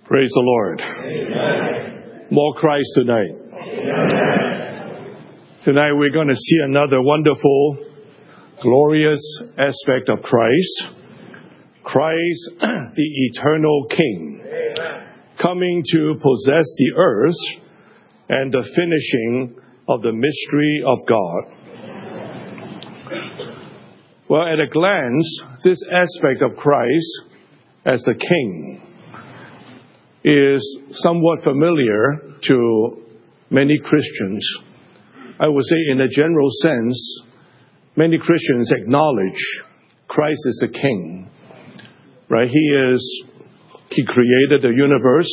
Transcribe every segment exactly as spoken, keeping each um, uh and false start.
Praise the Lord. Amen. More Christ tonight. Amen. Tonight we're going to see another wonderful, glorious aspect of Christ. Christ, the eternal King, Amen. Coming to possess the earth and the finishing of the mystery of God. Well, at a glance, this aspect of Christ as the King is somewhat familiar to many Christians. I would say in a general sense, many Christians acknowledge Christ is the King. Right? He is, He created the universe.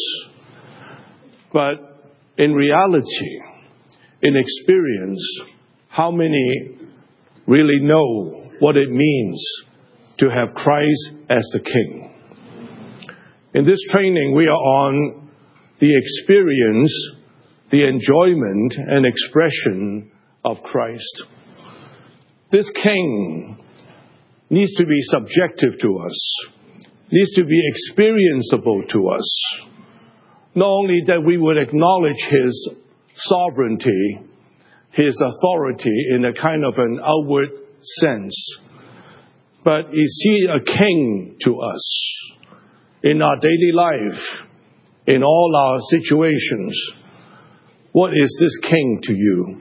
But in reality, in experience, how many really know what it means to have Christ as the King? In this training, we are on the experience, the enjoyment and expression of Christ. This King needs to be subjective to us, needs to be experienceable to us. Not only that we would acknowledge His sovereignty, His authority in a kind of an outward sense, but is He a King to us? In our daily life, in all our situations, what is this King to you?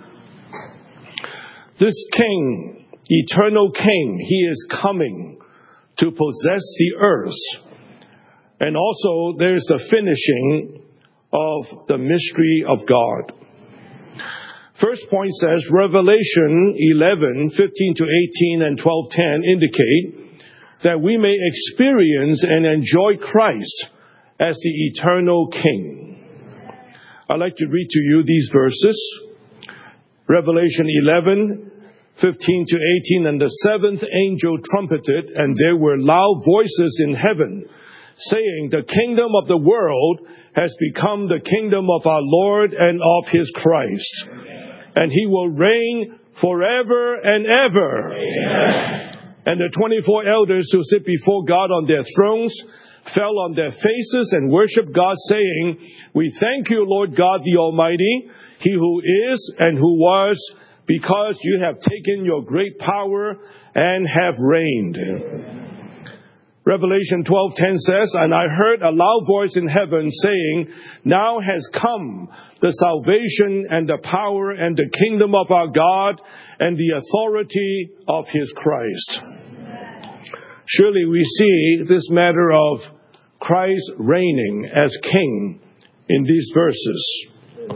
This King, eternal King, He is coming to possess the earth. And also there's the finishing of the mystery of God. First point says, Revelation eleven, fifteen to eighteen and twelve ten indicate that we may experience and enjoy Christ as the eternal King. I'd like to read to you these verses. Revelation eleven, fifteen to eighteen, and the seventh angel trumpeted, and there were loud voices in heaven, saying, the kingdom of the world has become the kingdom of our Lord and of His Christ. Amen. And He will reign forever and ever. Amen. And the twenty-four elders who sit before God on their thrones fell on their faces and worshiped God, saying, we thank you, Lord God the Almighty, He who is and who was, because you have taken your great power and have reigned. Revelation twelve ten says, and I heard a loud voice in heaven saying, now has come the salvation and the power and the kingdom of our God and the authority of His Christ. Surely we see this matter of Christ reigning as King in these verses.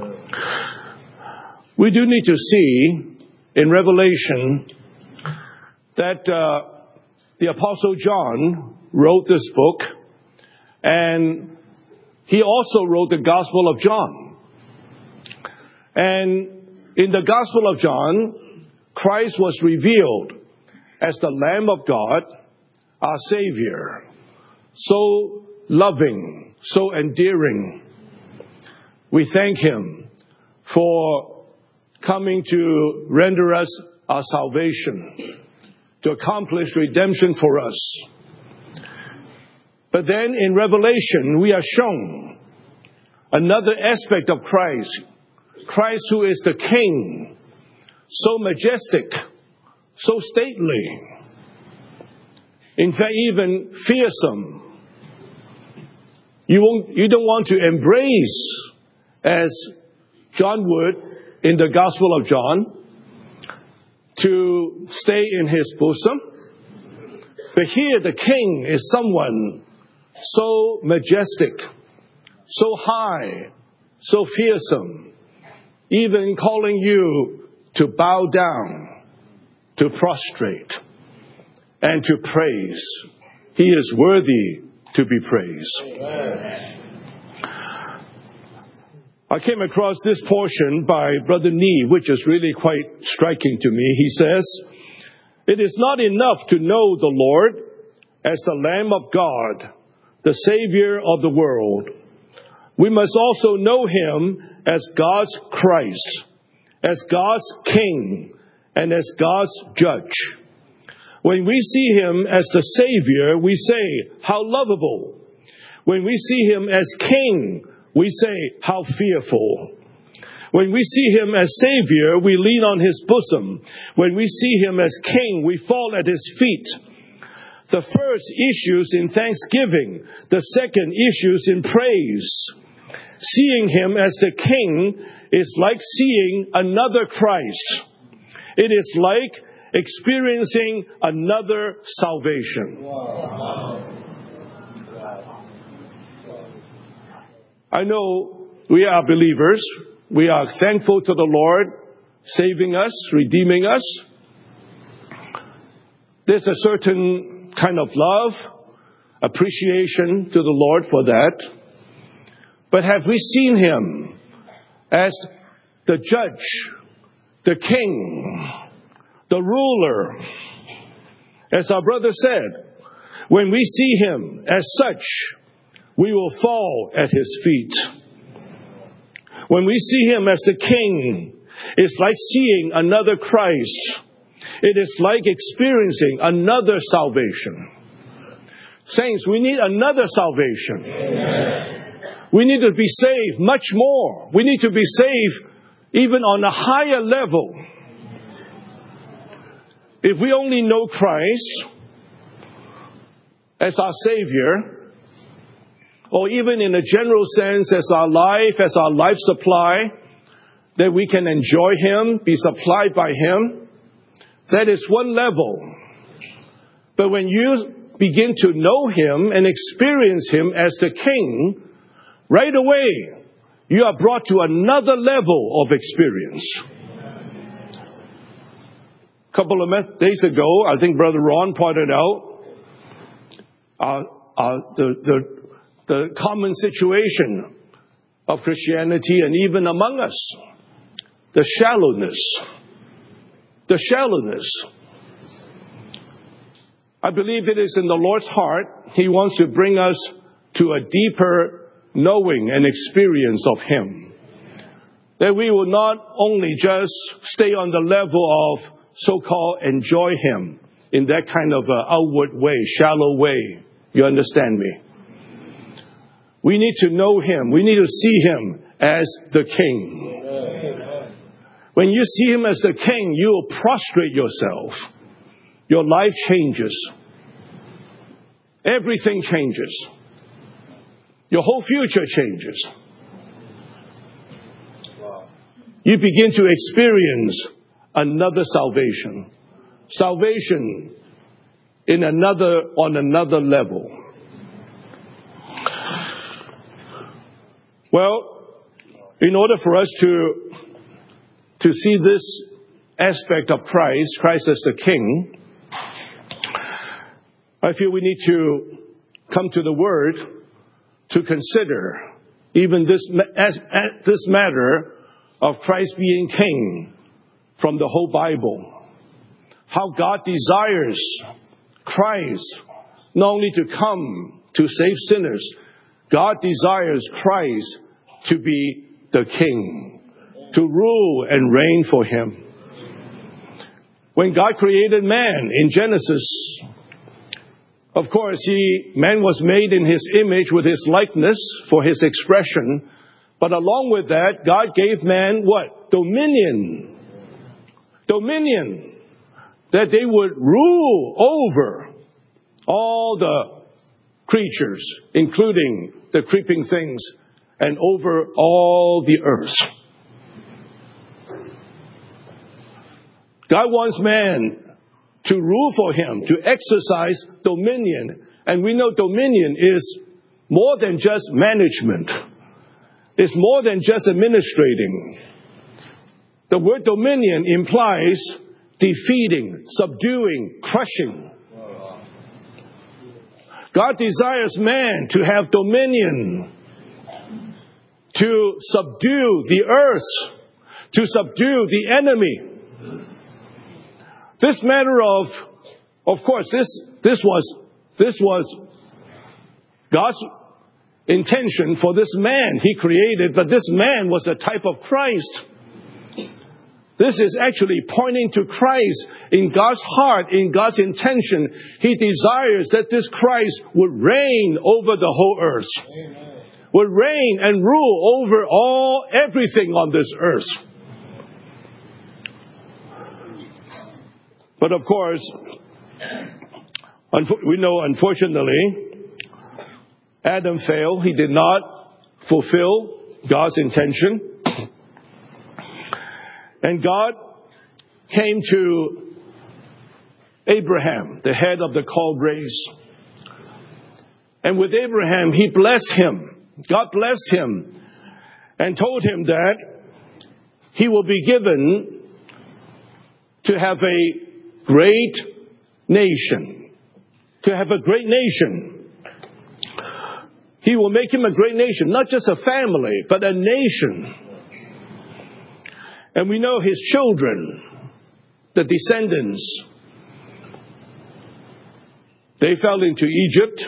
We do need to see in Revelation that uh, the Apostle John wrote this book, and he also wrote the Gospel of John. And in the Gospel of John, Christ was revealed as the Lamb of God, our Savior, so loving, so endearing. We thank Him for coming to render us our salvation, to accomplish redemption for us. But then in Revelation, we are shown another aspect of Christ. Christ who is the King, so majestic, so stately, in fact, even fearsome. You won't, you don't want to embrace, as John would in the Gospel of John, to stay in His bosom. But here the King is someone so majestic, so high, so fearsome, even calling you to bow down, to prostrate, and to praise. He is worthy to be praised. Amen. I came across this portion by Brother Nee, which is really quite striking to me. He says, it is not enough to know the Lord as the Lamb of God, the Savior of the world. We must also know Him as God's Christ, as God's King, and as God's Judge. When we see Him as the Savior, we say, how lovable. When we see him as king, we say, how fearful. When we see him as Savior, we lean on his bosom. When we see him as king, we fall at his feet. The first issues in thanksgiving. The second issues in praise. Seeing him as the king is like seeing another Christ. It is like experiencing another salvation. Wow. I know we are believers. We are thankful to the Lord saving us, redeeming us. There's a certain kind of love, appreciation to the Lord for that. But have we seen him as the judge, the king, the ruler? As our brother said, when we see him as such, we will fall at his feet. When we see him as the king, it's like seeing another Christ. It is like experiencing another salvation. Saints, we need another salvation. Amen. We need to be saved much more. We need to be saved even on a higher level. If we only know Christ as our Savior, or even in a general sense as our life, as our life supply, that we can enjoy him, be supplied by him, that is one level. But when you begin to know him and experience him as the king, right away, you are brought to another level of experience. A couple of days ago, I think Brother Ron pointed out uh, uh, the, the, the common situation of Christianity and even among us. The shallowness. The shallowness. I believe it is in the Lord's heart. He wants to bring us to a deeper knowing and experience of him. That we will not only just stay on the level of so-called enjoy him in that kind of uh, outward way, shallow way. You understand me? We need to know him. We need to see him as the king. When you see him as the king, you will prostrate yourself. Your life changes. Everything changes. Your whole future changes. You begin to experience another salvation. Salvation in another, on another level. Well, in order for us to, to see this aspect of Christ, Christ as the King, I feel we need to come to the Word to consider even this, as, as this matter of Christ being King from the whole Bible. How God desires Christ not only to come to save sinners, God desires Christ to be the King, to rule and reign for him. When God created man in Genesis, of course, he, man was made in his image with his likeness for his expression. But along with that, God gave man what? Dominion. Dominion. That they would rule over all the creatures, including the creeping things, and over all the earth. God wants man to rule for him, to exercise dominion. And we know dominion is more than just management. It's more than just administrating. The word dominion implies defeating, subduing, crushing. God desires man to have dominion, to subdue the earth, to subdue the enemy. This matter of, of course, this, this was, this was God's intention for this man he created, but this man was a type of Christ. This is actually pointing to Christ in God's heart, in God's intention. He desires that this Christ would reign over the whole earth. Amen. Would reign and rule over all, everything on this earth. But of course, we know unfortunately, Adam failed. He did not fulfill God's intention. And God came to Abraham, the head of the called race. And with Abraham, he blessed him. God blessed him and told him that he will be given to have a great nation. To have a great nation. He will make him a great nation, not just a family, but a nation. And we know his children, the descendants, they fell into Egypt.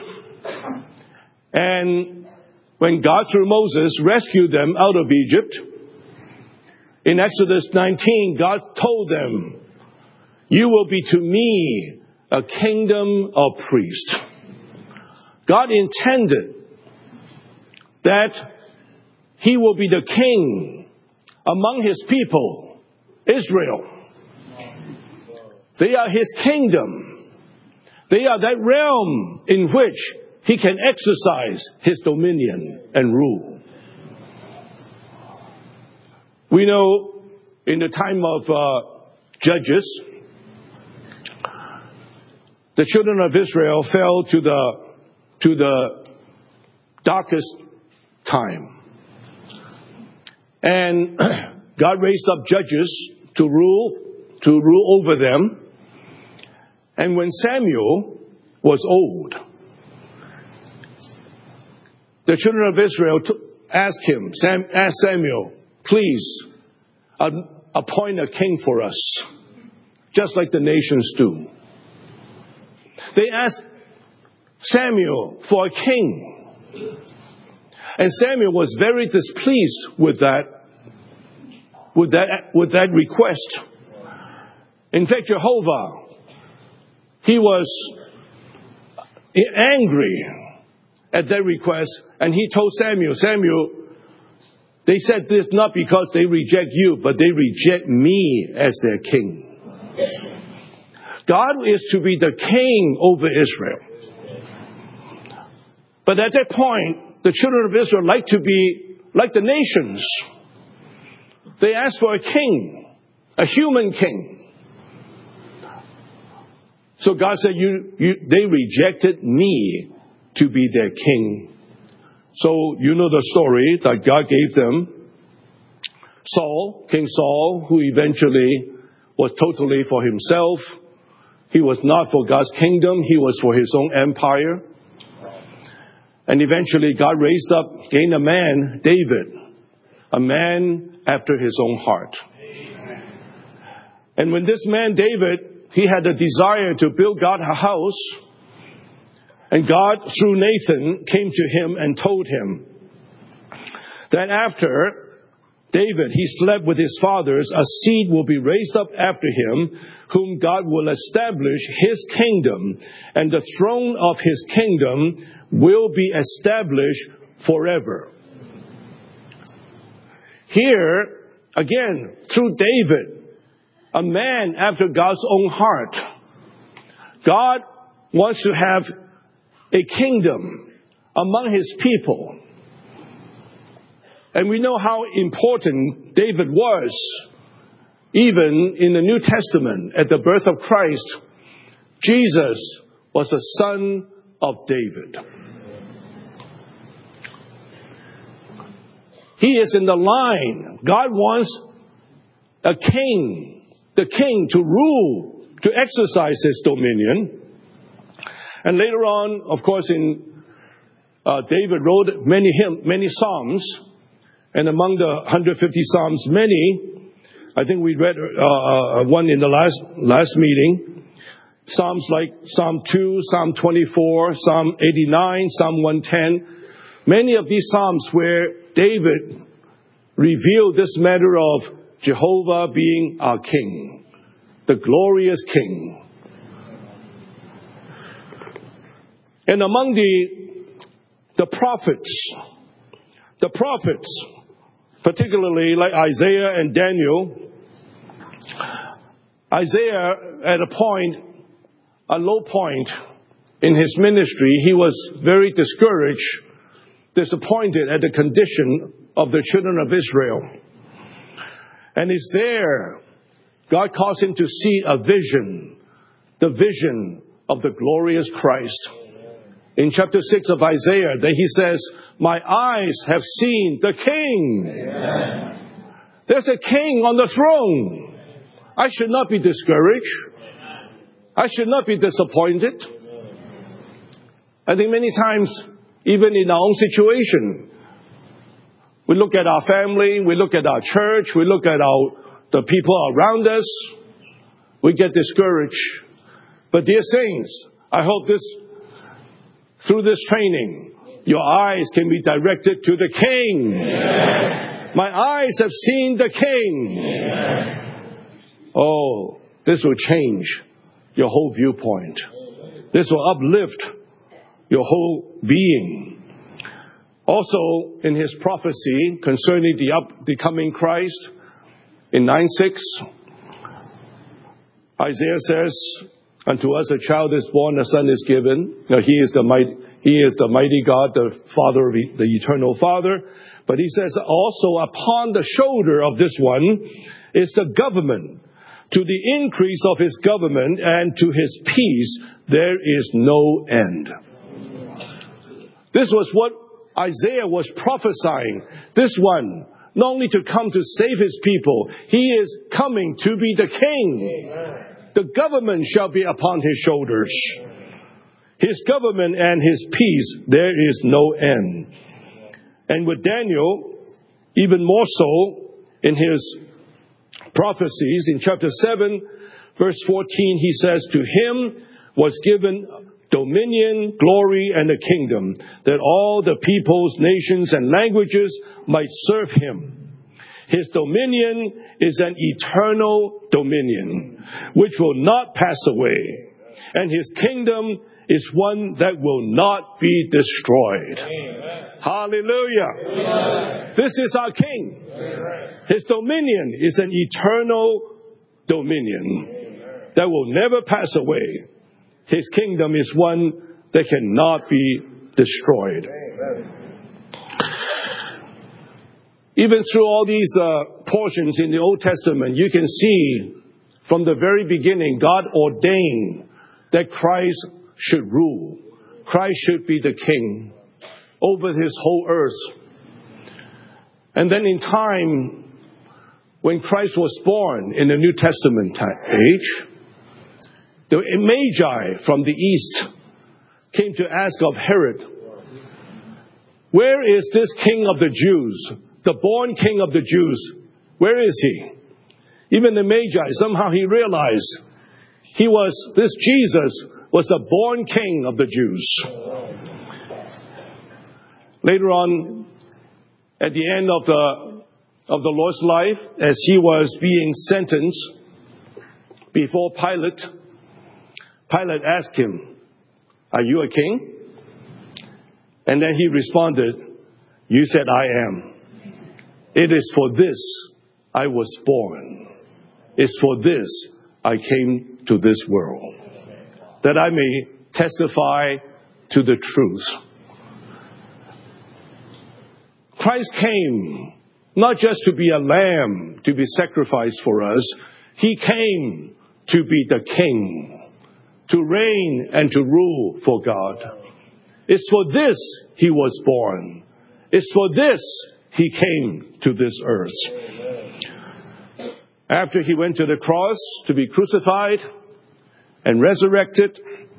And when God, through Moses, rescued them out of Egypt, in Exodus nineteen, God told them, "You will be to me a kingdom of priests." God intended that he will be the king among his people, Israel. They are his kingdom. They are that realm in which he can exercise his dominion and rule. We know in the time of uh, Judges, the children of Israel fell to the to the darkest time. And God raised up judges to rule, to rule over them. And when Samuel was old, the children of Israel t- asked him, Sam, asked Samuel, "Please uh, appoint a king for us, just like the nations do." They asked Samuel for a king. And Samuel was very displeased with that, with that, with that request. In fact, Jehovah, he was angry at that request, and he told Samuel, Samuel, they said this not because they reject you, but they reject me as their king. God is to be the king over Israel. But at that point, the children of Israel like to be like the nations. They asked for a king, a human king. So God said, you, you, they rejected me to be their king. So you know the story that God gave them. Saul, King Saul, who eventually was totally for himself. He was not for God's kingdom. He was for his own empire. And eventually God raised up, gained a man, David, a man after his own heart. And when this man, David, he had a desire to build God a house, and God, through Nathan, came to him and told him that after David, he slept with his fathers, a seed will be raised up after him, whom God will establish his kingdom, and the throne of his kingdom will be established forever. Here, again, through David, a man after God's own heart, God wants to have a kingdom among his people. And we know how important David was, even in the New Testament, at the birth of Christ. Jesus was a son of David. He is in the line. God wants a king, the king to rule, to exercise his dominion. And later on, of course, in uh, David wrote many hymns, many psalms. And among the one hundred fifty psalms, many, I think we read uh, one in the last last meeting, psalms like Psalm two, Psalm twenty-four, Psalm eighty-nine, Psalm one ten. Many of these psalms where David revealed this matter of Jehovah being our King, the glorious King. And among the, the prophets, the prophets, particularly like Isaiah and Daniel, Isaiah at a point, a low point in his ministry, he was very discouraged, disappointed at the condition of the children of Israel. And it's there, God caused him to see a vision, the vision of the glorious Christ. In chapter six of Isaiah, that he says, my eyes have seen the King. Amen. There's a King on the throne. I should not be discouraged. I should not be disappointed. I think many times, even in our own situation, we look at our family, we look at our church, we look at our the people around us, we get discouraged. But dear saints, I hope this, through this training, your eyes can be directed to the King. Amen. My eyes have seen the King. Amen. Oh, this will change your whole viewpoint. This will uplift your whole being. Also, in his prophecy concerning the up, the coming Christ, in nine six, Isaiah says, unto us a child is born, a son is given. Now, he is the mighty, he is the mighty God, the Father of the eternal Father. But he says also, upon the shoulder of this one is the government. To the increase of his government and to his peace, there is no end. This was what Isaiah was prophesying. This one, not only to come to save his people, he is coming to be the King. The government shall be upon his shoulders. His government and his peace, there is no end. And with Daniel, even more so, in his prophecies, in chapter seven, verse fourteen, he says, to him was given dominion, glory, and a kingdom, that all the peoples, nations, and languages might serve him. His dominion is an eternal dominion, which will not pass away. And his kingdom is one that will not be destroyed. Amen. Hallelujah. Amen. This is our King. Amen. His dominion is an eternal dominion. Amen. That will never pass away. His kingdom is one that cannot be destroyed. Amen. Even through all these uh, portions in the Old Testament, you can see from the very beginning, God ordained that Christ should rule. Christ should be the King over his whole earth. And then in time, when Christ was born in the New Testament age, the Magi from the east came to ask of Herod, where is this King of the Jews, the born King of the Jews? Where is he? Even the Magi, somehow he realized he was, this Jesus was the born King of the Jews. Later on, at the end of the of the Lord's life, as he was being sentenced before Pilate, Pilate asked him, are you a king? And then he responded, you said I am. It is for this I was born. It's for this I came to this world, that I may testify to the truth. Christ came not just to be a lamb to be sacrificed for us. He came to be the King, to reign and to rule for God. It's for this he was born. It's for this he came to this earth. After he went to the cross to be crucified and resurrected,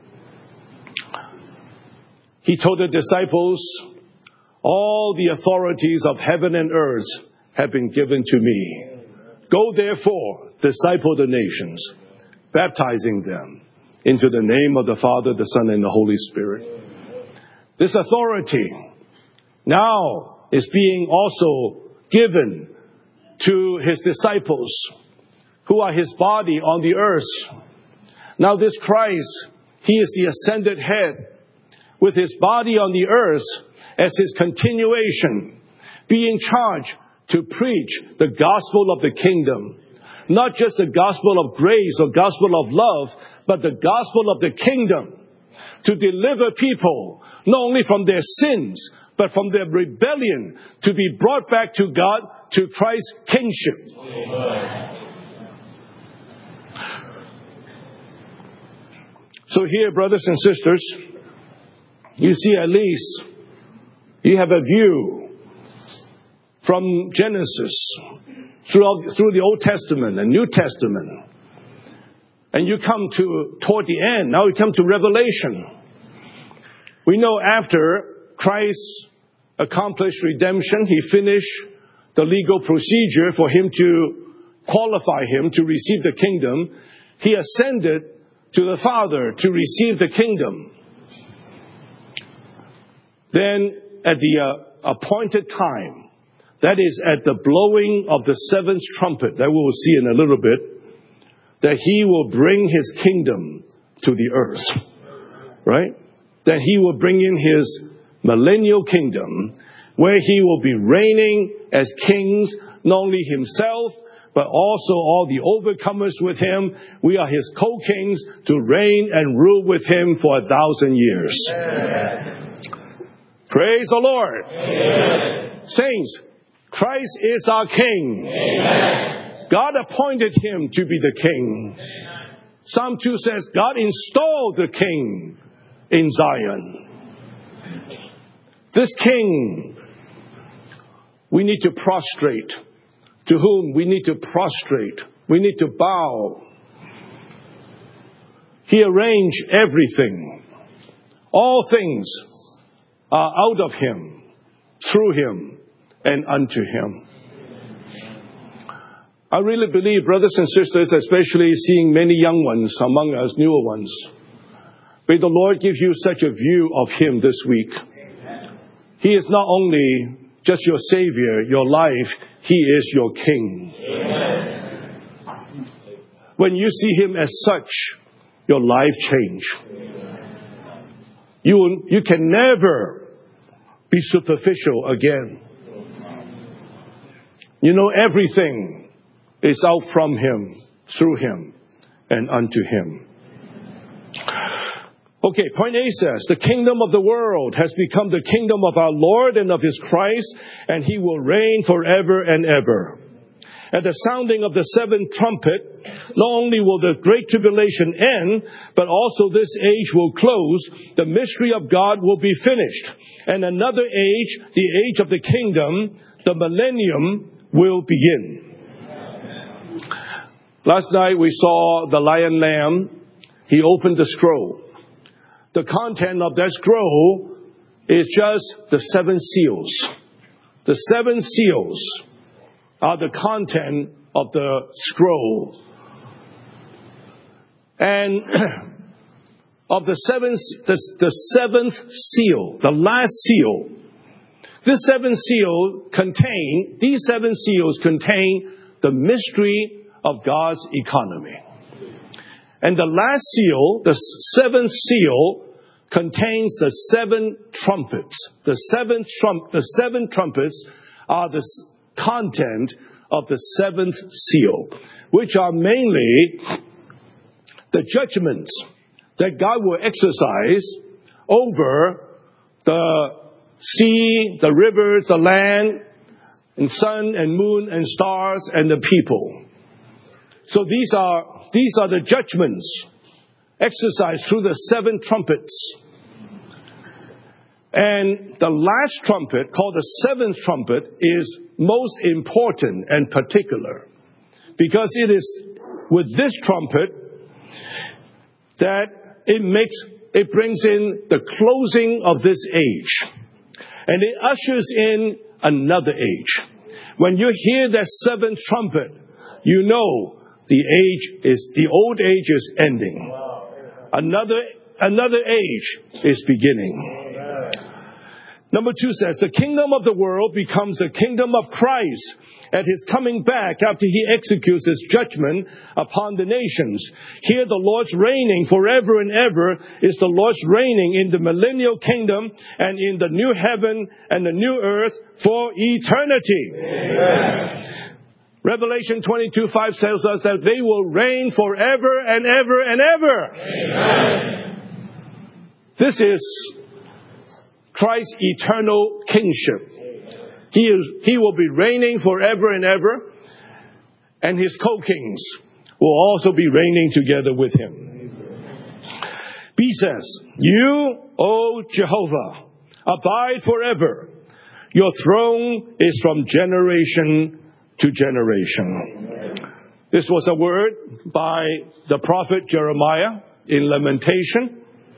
he told the disciples, all the authorities of heaven and earth have been given to me. Go therefore, disciple the nations, baptizing them into the name of the Father, the Son, and the Holy Spirit. This authority now is being also given to his disciples, who are his body on the earth. Now this Christ, he is the ascended head, with his body on the earth as his continuation, being charged to preach the gospel of the kingdom. Not just the gospel of grace or gospel of love, but the gospel of the kingdom. To deliver people, not only from their sins, but from their rebellion, to be brought back to God, to Christ's kingship. Amen. So here, brothers and sisters, you see at least you have a view from Genesis through, through the Old Testament and New Testament. And you come to, toward the end, now you come to Revelation. We know after Christ accomplished redemption, he finished the legal procedure for him to qualify him to receive the kingdom. He ascended to the Father to receive the kingdom. Then at the uh, appointed time, that is at the blowing of the seventh trumpet, that we will see in a little bit, that he will bring his kingdom to the earth. Right? That he will bring in his millennial kingdom, where he will be reigning as kings, not only himself, but also all the overcomers with him. We are his co-kings to reign and rule with him for a thousand years. Amen. Praise the Lord. Amen. Saints, Christ is our King. Amen. God appointed him to be the King. Amen. Psalm two says, God installed the King in Zion. This King, we need to prostrate. To whom we need to prostrate. We need to bow. He arranged everything. All things are out of him, through him, and unto him. I really believe, brothers and sisters, especially seeing many young ones among us, newer ones, may the Lord give you such a view of him this week. He is not only just your Savior, your life, he is your King. Amen. When you see him as such, your life change. You, you can never be superficial again. You know, everything is out from him, through him, and unto him. Okay, point A says, the kingdom of the world has become the kingdom of our Lord and of his Christ, and he will reign forever and ever. At the sounding of the seventh trumpet, not only will the great tribulation end, but also this age will close. The mystery of God will be finished. And another age, the age of the kingdom, the millennium, will begin. Last night we saw the lion lamb. He opened the scroll. The content of that scroll is just the seven seals. The seven seals are the content of the scroll. And of the seventh, the, the seventh seal, the last seal, this seventh seal contain, these seven seals contain the mystery of God's economy. And the last seal, the seventh seal, contains the seven trumpets. The seven trump, the seven trumpets are the content of the seventh seal, which are mainly the judgments that God will exercise over the sea, the rivers, the land, and sun and moon and stars and the people. So these are these are the judgments exercised through the seven trumpets. And the last trumpet, called the seventh trumpet, is most important and particular, because it is with this trumpet that it makes it brings in the closing of this age, and it ushers in another age. When you hear that seventh trumpet, you know the age is the old age is ending. Another another age is beginning. Number two says, the kingdom of the world becomes the kingdom of Christ at his coming back after he executes his judgment upon the nations. Here the Lord's reigning forever and ever is the Lord's reigning in the millennial kingdom and in the new heaven and the new earth for eternity. Amen. Revelation twenty-two five tells us that they will reign forever and ever and ever. Amen. This is Christ's eternal kingship. He is, he will be reigning forever and ever, and his co-kings will also be reigning together with him. B says, you, O Jehovah, abide forever. Your throne is from generation to generation. This was a word by the prophet Jeremiah in Lamentation.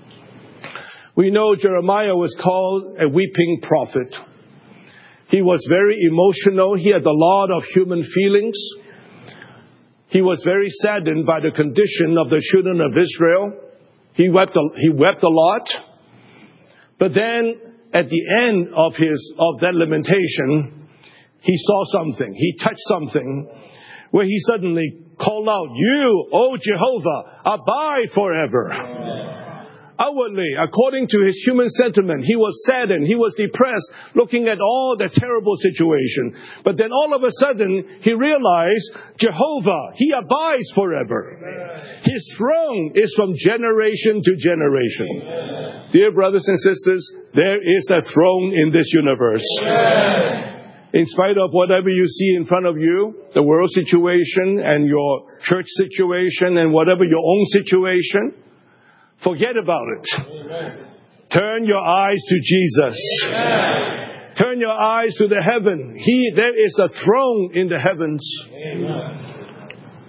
We know Jeremiah was called a weeping prophet. He was very emotional. He had a lot of human feelings. He was very saddened by the condition of the children of Israel. He wept a, he wept a lot. But then at the end of his of that lamentation, he saw something. He touched something where he suddenly called out, you, O Jehovah, abide forever. Amen. Outwardly, according to his human sentiment, he was saddened, he was depressed, looking at all the terrible situation. But then all of a sudden, he realized, Jehovah, he abides forever. Amen. His throne is from generation to generation. Amen. Dear brothers and sisters, there is a throne in this universe. Amen. In spite of whatever you see in front of you, the world situation and your church situation and whatever your own situation, forget about it. Amen. Turn your eyes to Jesus. Amen. Turn your eyes to the heaven. He, there is a throne in the heavens. Amen.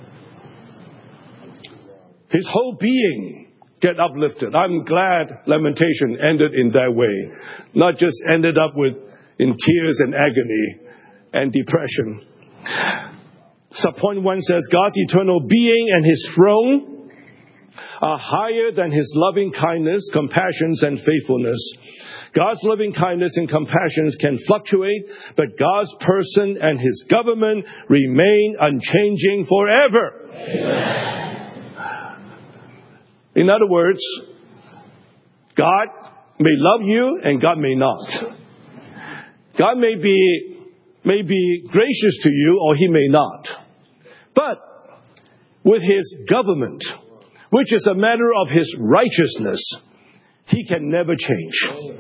His whole being get uplifted. I'm glad Lamentation ended in that way. Not just ended up with in tears and agony and depression. Subpoint one says, God's eternal being and his throne are higher than his loving kindness, compassions, and faithfulness. God's loving kindness and compassions can fluctuate, but God's person and his government remain unchanging forever. Amen. In other words, God may love you and God may not. God may be, may be gracious to you or he may not. But with his government, which is a matter of his righteousness, he can never change.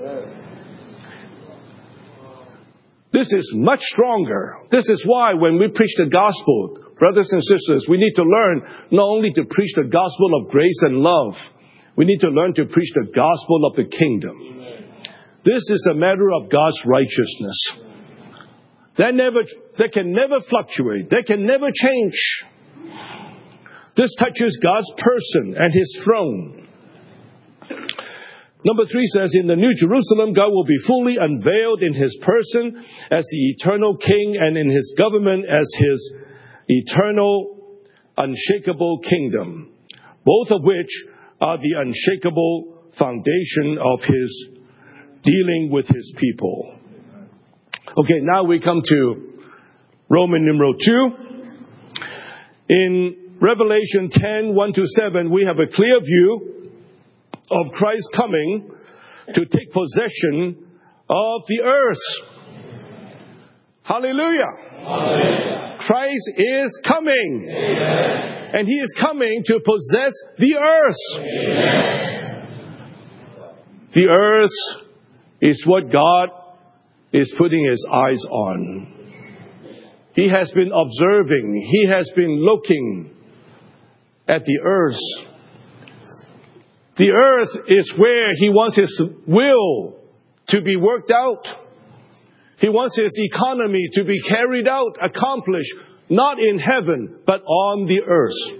This is much stronger. This is why when we preach the gospel, brothers and sisters, we need to learn not only to preach the gospel of grace and love, we need to learn to preach the gospel of the kingdom. This is a matter of God's righteousness. That never, that can never fluctuate. That can never change. This touches God's person and his throne. Number three says, in the New Jerusalem, God will be fully unveiled in his person as the eternal king and in his government as his eternal, unshakable kingdom, both of which are the unshakable foundation of his dealing with his people. Okay, now we come to Roman numeral two. In Revelation ten, one to seven, we have a clear view of Christ coming to take possession of the earth. Hallelujah. Hallelujah. Christ is coming. Amen. And he is coming to possess the earth. Amen. The earth is what God is putting his eyes on. He has been observing. He has been looking at the earth. The earth is where he wants his will to be worked out. He wants his economy to be carried out, accomplished, not in heaven, but on the earth.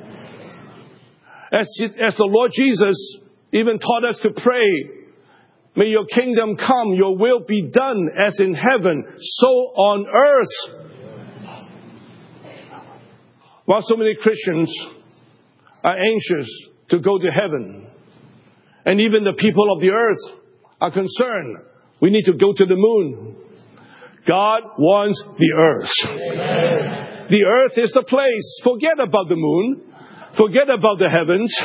As, as the Lord Jesus even taught us to pray, may your kingdom come, your will be done as in heaven, so on earth. While so many Christians are anxious to go to heaven, and even the people of the earth are concerned We need to go to the moon. God wants the earth. Amen. The earth is the place. Forget about the moon. Forget about the heavens.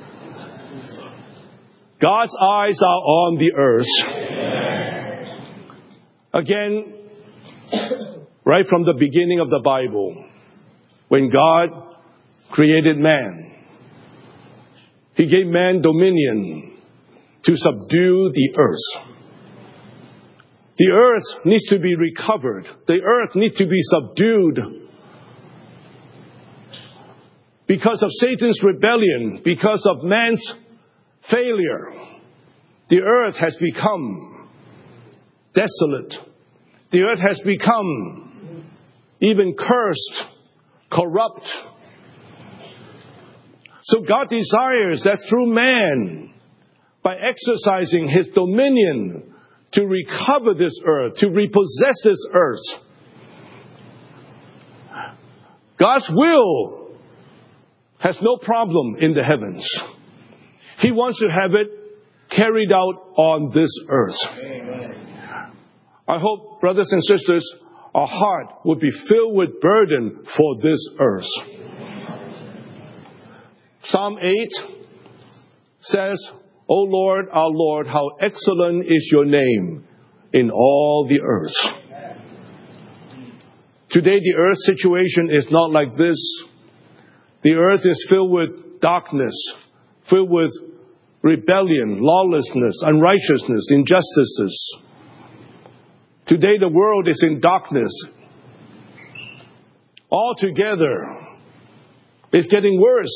God's eyes are on the earth. Amen. Again, right from the beginning of the Bible, when God created man, He gave man dominion to subdue the earth. The earth needs to be recovered. The earth needs to be subdued. Because of Satan's rebellion, because of man's failure, the earth has become desolate. The earth has become even cursed, corrupt. So God desires that through man, by exercising His dominion to recover this earth, to repossess this earth, God's will has no problem in the heavens. He wants to have it carried out on this earth. Amen. I hope, brothers and sisters, our heart would be filled with burden for this earth. Psalm eight says, O Lord, our Lord, how excellent is your name in all the earth. Today, the earth situation is not like this. The earth is filled with darkness, filled with rebellion, lawlessness, unrighteousness, injustices. Today, the world is in darkness. Altogether, it's getting worse.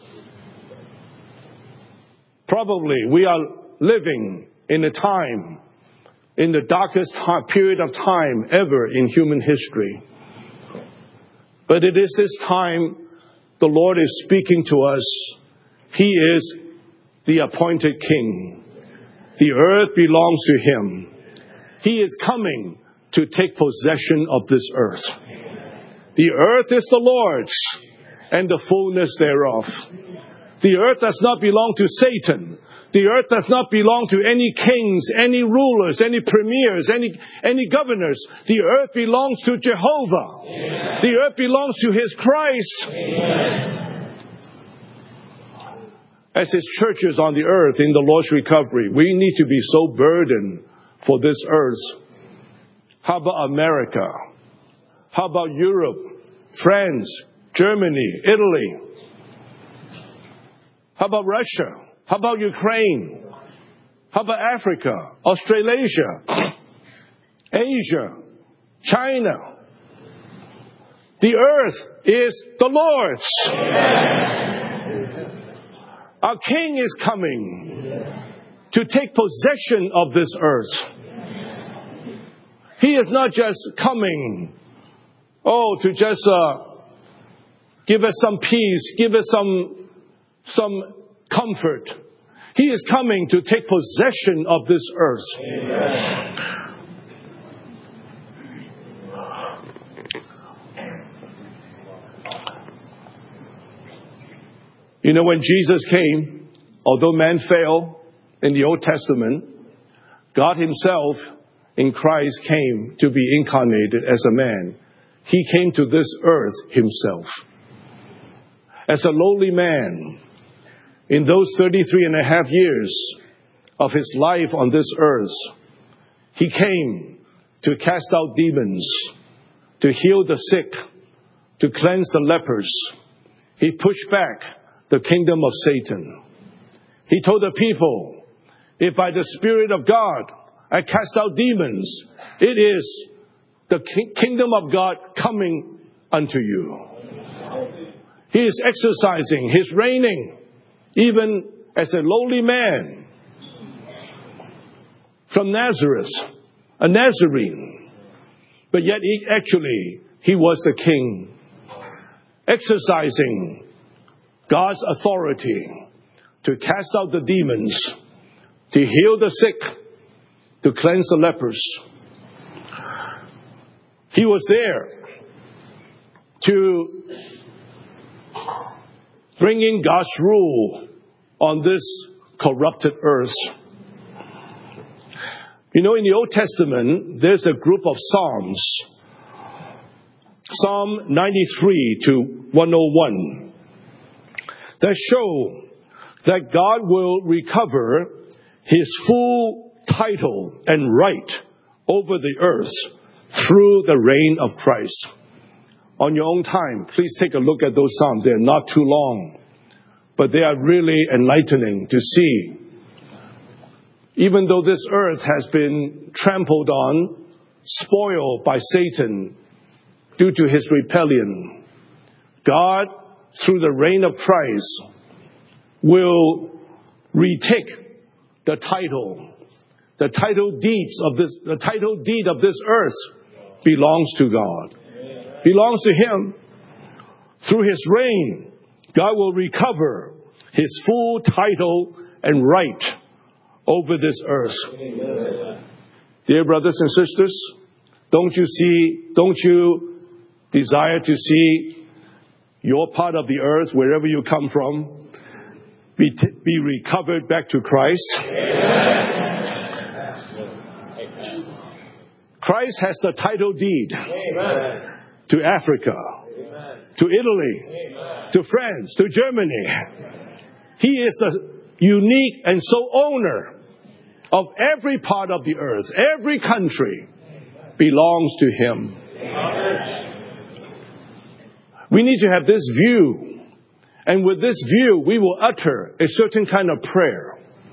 Probably we are living in a time, in the darkest time, period of time ever in human history. But it is this time the Lord is speaking to us. He is the appointed King. The earth belongs to Him. He is coming to take possession of this earth. The earth is the Lord's, and the fullness thereof. The earth does not belong to Satan. The earth does not belong to any kings, any rulers, any premiers, any, any governors. The earth belongs to Jehovah. Amen. The earth belongs to His Christ. Amen. As His churches on the earth in the Lord's recovery, we need to be so burdened for this earth. How about America? How about Europe, France, Germany, Italy? How about Russia? How about Ukraine? How about Africa, Australasia, Asia, China? The earth is the Lord's. Amen. Our King is coming to take possession of this earth. He is not just coming, oh, to just uh, give us some peace, give us some some comfort. He is coming to take possession of this earth. Amen. You know, when Jesus came, although man fell in the Old Testament, God Himself in Christ came to be incarnated as a man. He came to this earth Himself. As a lowly man, in those thirty-three and a half years of His life on this earth, He came to cast out demons, to heal the sick, to cleanse the lepers. He pushed back the kingdom of Satan. He told the people, if by the Spirit of God I cast out demons, it is the ki- kingdom of God coming unto you. He is exercising, He's reigning, even as a lowly man from Nazareth, a Nazarene. But yet he actually, he was the king, exercising God's authority to cast out the demons, to heal the sick, to cleanse the lepers. He was there to bring in God's rule on this corrupted earth. You know, in the Old Testament, there's a group of Psalms. Psalm ninety-three to one oh one. That show that God will recover His full title and right over the earth through the reign of Christ. On your own time, please take a look at those Psalms. They're not too long, but they are really enlightening to see. Even though this earth has been trampled on, spoiled by Satan due to his rebellion, God, through the reign of Christ, will retake the title. The title deeds of this, the title deed of this earth belongs to God. Belongs to Him. Through His reign, God will recover His full title and right over this earth. Amen. Dear brothers and sisters, don't you see, don't you desire to see your part of the earth, wherever you come from, be, t- be recovered back to Christ? Amen. Christ has the title deed. Amen. To Africa, amen. To Italy, amen. To France, to Germany. He is the unique and sole owner of every part of the earth. Every country belongs to Him. Amen. We need to have this view. And with this view, we will utter a certain kind of prayer.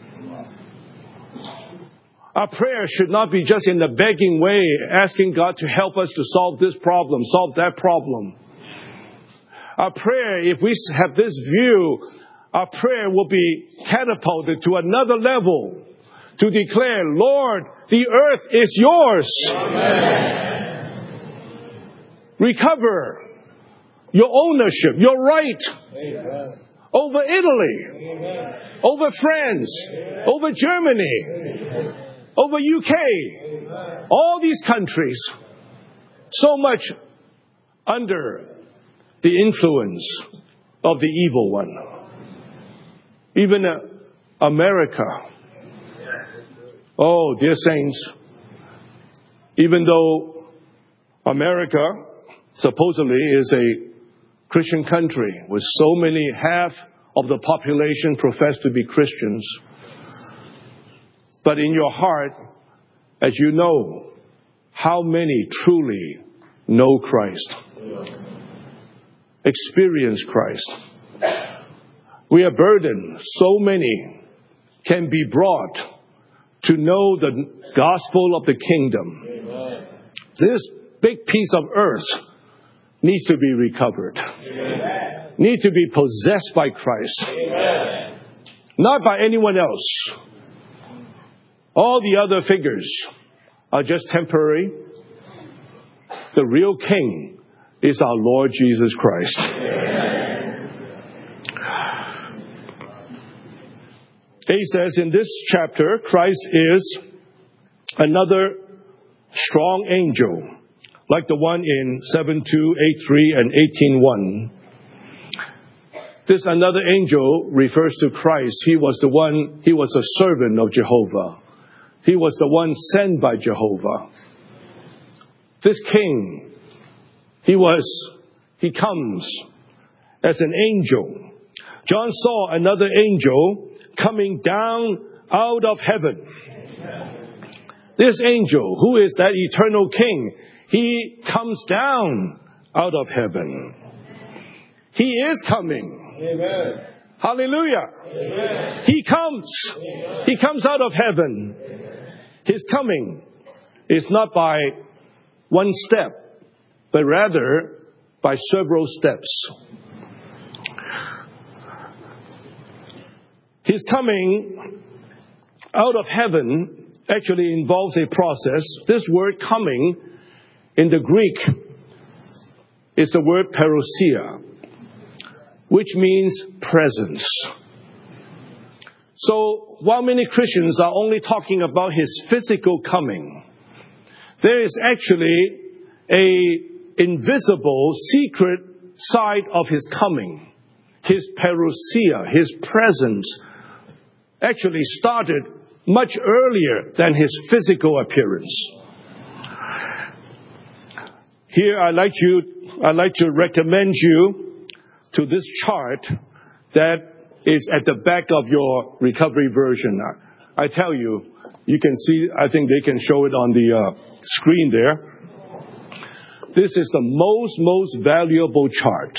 Our prayer should not be just in a begging way, asking God to help us to solve this problem, solve that problem. Our prayer, if we have this view, our prayer will be catapulted to another level to declare, Lord, the earth is yours. Amen. Recover your ownership, your right. Amen. Over Italy, amen. Over France, amen. Over Germany, amen. Over U K, amen. All these countries, so much under the influence of the evil one. Even uh, America. Oh, dear saints, even though America supposedly is a Christian country with so many, half of the population profess to be Christians, but in your heart, as you know, how many truly know Christ, experience Christ? We are burdened. So many can be brought to know the gospel of the kingdom. Amen. This big piece of earth needs to be recovered. Amen. Needs to be possessed by Christ. Amen. Not by anyone else. All the other figures are just temporary. The real king is our Lord Jesus Christ. Amen. He says in this chapter, Christ is another strong angel, like the one in seven two, eight three, and eighteen one. This another angel refers to Christ. He was the one, he was a servant of Jehovah. He was the one sent by Jehovah. This king, he was, he comes as an angel. John saw another angel coming down out of heaven. This angel, who is that eternal king, he comes down out of heaven. He is coming. Amen. Hallelujah. Amen. He comes. Amen. He comes out of heaven. Amen. His coming is not by one step, but rather by several steps. His coming out of heaven actually involves a process. This word coming in the Greek is the word parousia, which means presence. So while many Christians are only talking about His physical coming, there is actually a invisible, secret side of His coming. His parousia, His presence, actually started much earlier than his physical appearance. Here I'd like you, I'd like to recommend you to this chart that is at the back of your recovery version. I tell you, you can see, I think they can show it on the uh, screen there. This is the most, most valuable chart.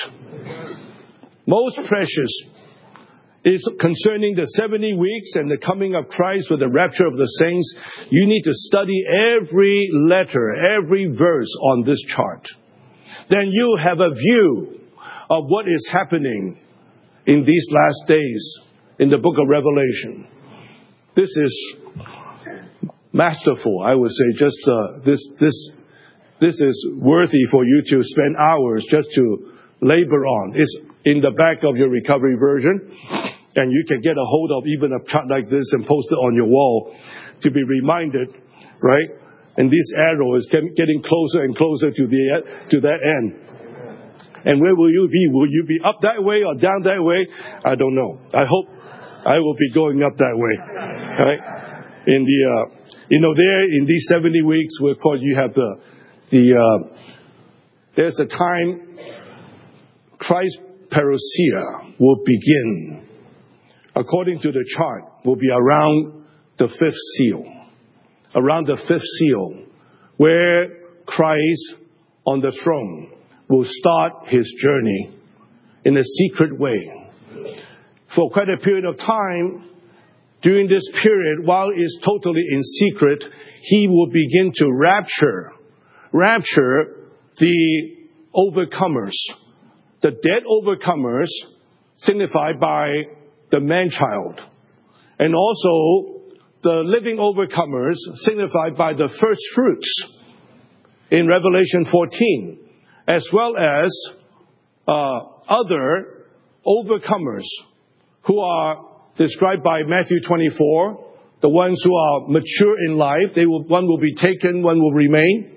Most precious is concerning the seventy weeks and the coming of Christ with the rapture of the saints. You need to study every letter, every verse on this chart. Then you have a view of what is happening in these last days in the book of Revelation. This is masterful, I would say. Just uh, this, this, this is worthy for you to spend hours just to labor on. It's in the back of your recovery version, and you can get a hold of even a chart like this and post it on your wall to be reminded, right? And this arrow is getting closer and closer to the to that end. And where will you be? Will you be up that way or down that way? I don't know. I hope I will be going up that way, right? In the, uh, you know, there in these seventy weeks, where of course you have the, the, uh, there's a time Christ's parousia will begin. According to the chart, will be around the fifth seal. Around the fifth seal, where Christ on the throne will start his journey in a secret way. For quite a period of time, during this period, while it's totally in secret, he will begin to rapture, rapture the overcomers, the dead overcomers signified by the man-child, and also the living overcomers signified by the first fruits in Revelation fourteen, as well as uh, other overcomers who are described by Matthew twenty-four, the ones who are mature in life. They will, one will be taken, one will remain.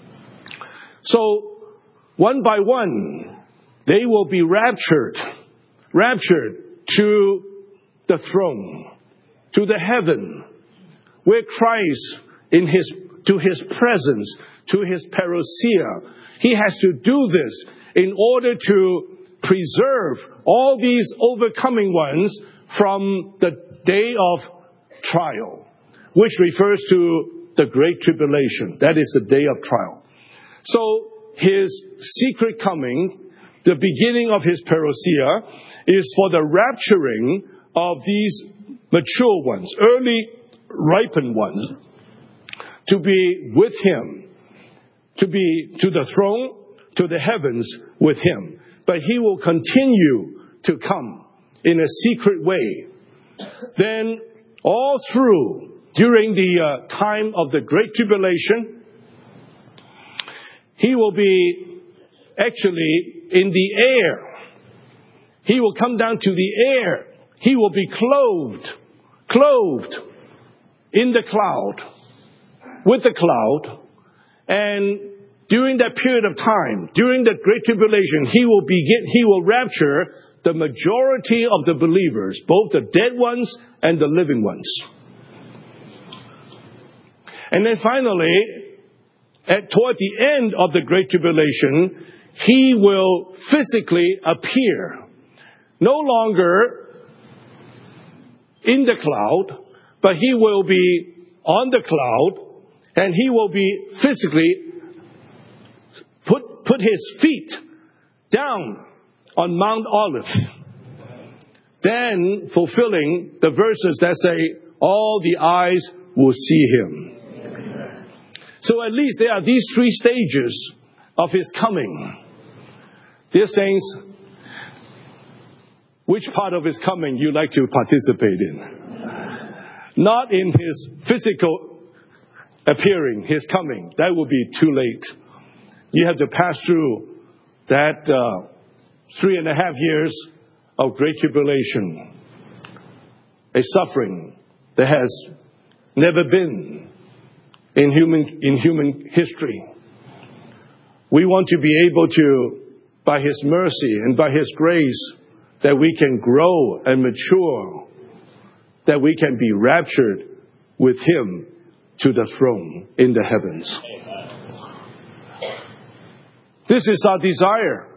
So, one by one, they will be raptured, raptured to the throne, to the heaven, where Christ, in his, to his presence, to his parousia, he has to do this in order to preserve all these overcoming ones from the day of trial, which refers to the Great Tribulation. That is the day of trial. So his secret coming, the beginning of his parousia, is for the rapturing of these mature ones, early ripened ones, to be with him, to be to the throne, to the heavens with him. But he will continue to come in a secret way. Then all through, during the uh, time of the Great Tribulation, he will be actually in the air. He will come down to the air. He will be clothed, clothed in the cloud, with the cloud. And during that period of time, during the Great Tribulation, he will begin, he will rapture the majority of the believers, both the dead ones and the living ones. And then finally, at, toward the end of the Great Tribulation, he will physically appear, no longer in the cloud, but he will be on the cloud, and he will be physically put, put his feet down on Mount Olive. Then fulfilling the verses that say, all the eyes will see him. So at least there are these three stages of his coming. Dear saints, which part of his coming you like to participate in? Not in his physical appearing, his coming. That will be too late. You have to pass through that uh, three and a half years of great tribulation, a suffering that has never been in human in human history. We want to be able to, by his mercy and by his grace, that we can grow and mature, that we can be raptured with him to the throne in the heavens. This is our desire.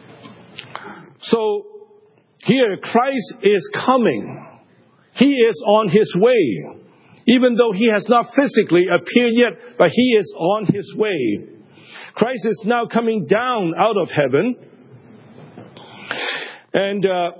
So here Christ is coming. He is on his way. Even though he has not physically appeared yet, but he is on his way. Christ is now coming down out of heaven. And uh,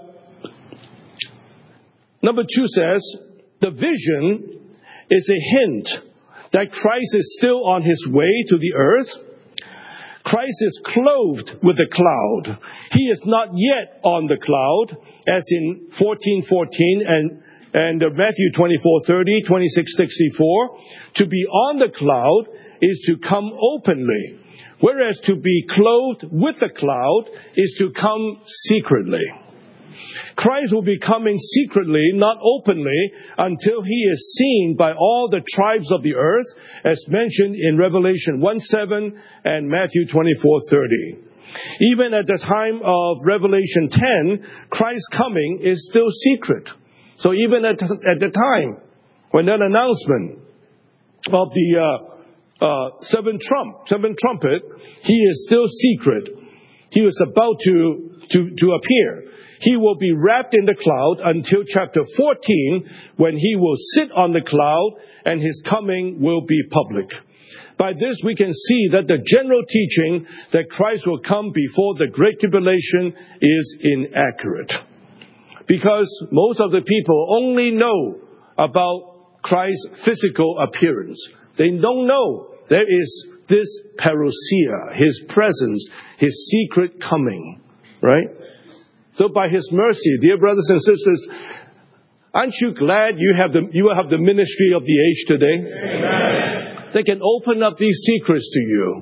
number two says, the vision is a hint that Christ is still on his way to the earth. Christ is clothed with a cloud. He is not yet on the cloud, as in fourteen fourteen and And Matthew twenty-four thirty, twenty-six sixty-four, to be on the cloud is to come openly, whereas to be clothed with the cloud is to come secretly. Christ will be coming secretly, not openly, until he is seen by all the tribes of the earth, as mentioned in Revelation one seven and Matthew twenty-four thirty. Even at the time of Revelation ten, Christ's coming is still secret. So even at, at the time, when that announcement of the uh, uh, seventh trump, seventh trumpet, he is still secret. He is about to, to, to appear. He will be wrapped in the cloud until chapter fourteen, when he will sit on the cloud and his coming will be public. By this we can see that the general teaching that Christ will come before the Great Tribulation is inaccurate. Because most of the people only know about Christ's physical appearance. They don't know there is this parousia, his presence, his secret coming, right? So by his mercy, dear brothers and sisters, aren't you glad you have the, you have the ministry of the age today? Amen. They can open up these secrets to you.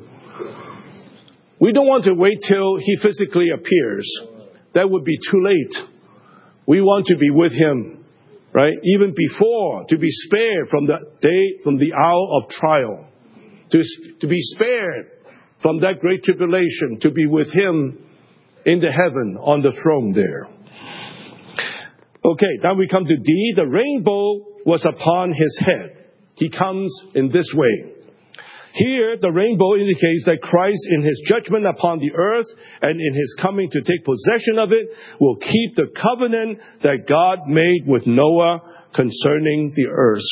We don't want to wait till he physically appears. That would be too late. We want to be with him, right? Even before, to be spared from the day, from the hour of trial. To, to be spared from that great tribulation, to be with him in the heaven on the throne there. Okay, now we come to D. The rainbow was upon his head. He comes in this way. Here, the rainbow indicates that Christ, in his judgment upon the earth and in his coming to take possession of it, will keep the covenant that God made with Noah concerning the earth.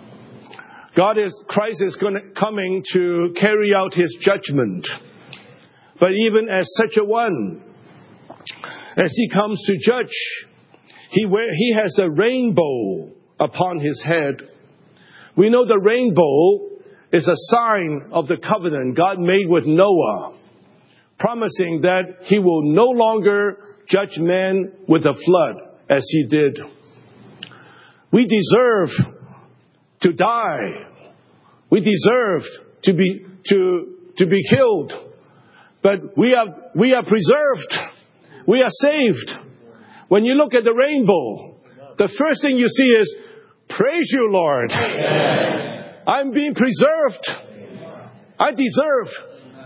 God is, Christ is going to, coming to carry out his judgment. But even as such a one, as he comes to judge, he wear, he has a rainbow upon his head. We know the rainbow is a sign of the covenant God made with Noah, promising that he will no longer judge man with a flood as he did. We deserve to die. We deserve to be to to be killed. But we are we are preserved. We are saved. When you look at the rainbow, the first thing you see is, praise you, Lord. Amen. I'm being preserved. I deserve.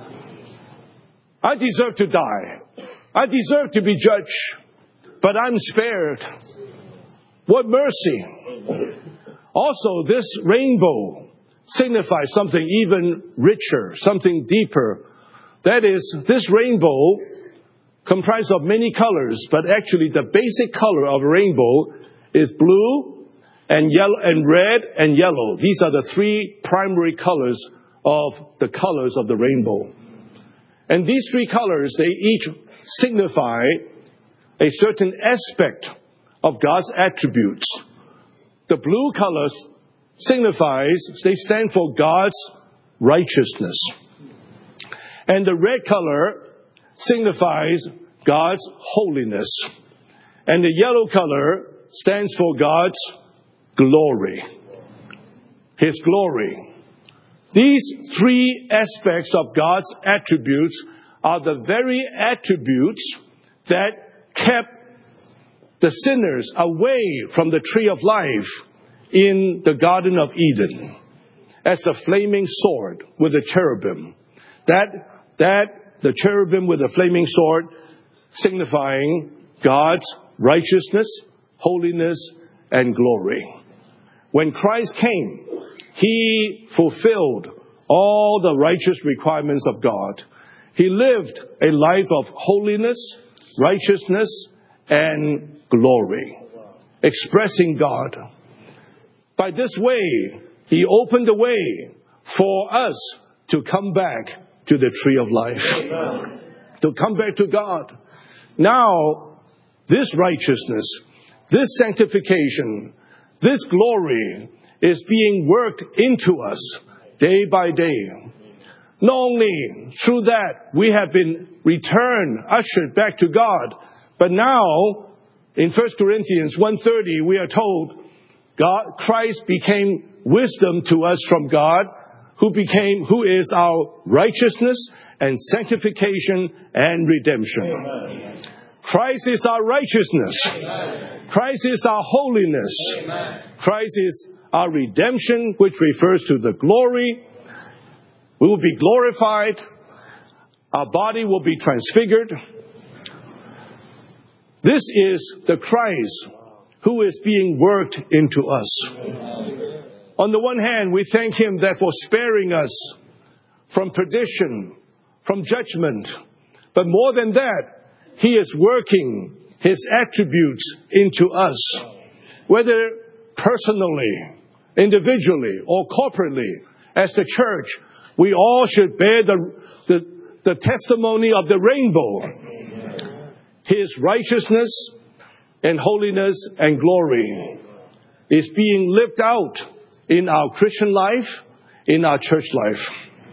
I deserve to die. I deserve to be judged. But I'm spared. What mercy. Also, this rainbow signifies something even richer, something deeper. That is, this rainbow comprised of many colors, but actually the basic color of a rainbow is blue, and yellow and red and yellow. These are the three primary colors of the colors of the rainbow. And these three colors, they each signify a certain aspect of God's attributes. The blue color signifies, they stand for God's righteousness. And the red color signifies God's holiness. And the yellow color stands for God's glory. His glory. These three aspects of God's attributes are the very attributes that kept the sinners away from the tree of life in the Garden of Eden, as the flaming sword with the cherubim. That, that, the cherubim with the flaming sword signifying God's righteousness, holiness, and glory. When Christ came, He fulfilled all the righteous requirements of God. He lived a life of holiness, righteousness, and glory, expressing God. By this way, He opened the way for us to come back to the tree of life, to come back to God. Now, this righteousness, this sanctification, this glory is being worked into us day by day. Not only through that we have been returned, ushered back to God, but now in First Corinthians one thirty we are told God, Christ became wisdom to us from God, who became, who is our righteousness and sanctification and redemption. Amen. Christ is our righteousness. Amen. Christ is our holiness. Amen. Christ is our redemption, which refers to the glory. We will be glorified. Our body will be transfigured. This is the Christ who is being worked into us. On the one hand, we thank Him that for sparing us from perdition, from judgment. But more than that, He is working His attributes into us. Whether personally, individually, or corporately, as the church, we all should bear the, the, the testimony of the rainbow. His righteousness and holiness and glory is being lived out in our Christian life, in our church life.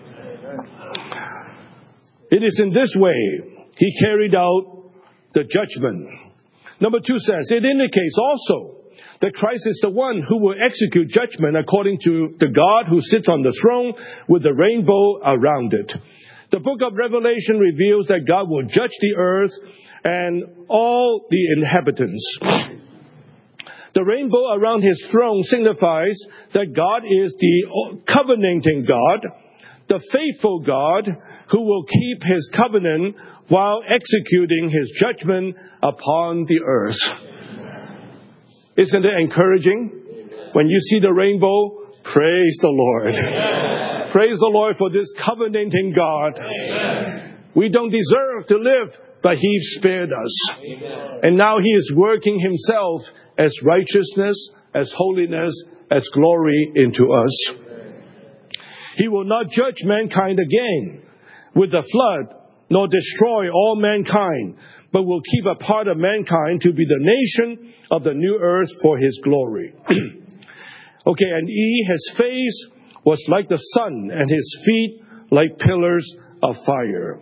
It is in this way He carried out the judgment. Number two says, it indicates also that Christ is the one who will execute judgment according to the God who sits on the throne with the rainbow around it. The book of Revelation reveals that God will judge the earth and all the inhabitants. The rainbow around His throne signifies that God is the covenanting God, the faithful God who will keep His covenant while executing His judgment upon the earth. Isn't it encouraging? When you see the rainbow, praise the Lord. Amen. Praise the Lord for this covenanting God. Amen. We don't deserve to live, but He spared us. Amen. And now He is working Himself as righteousness, as holiness, as glory into us. Amen. He will not judge mankind again with the flood, nor destroy all mankind, but will keep a part of mankind to be the nation of the new earth for His glory. Okay, and E, His face was like the sun, and His feet like pillars of fire.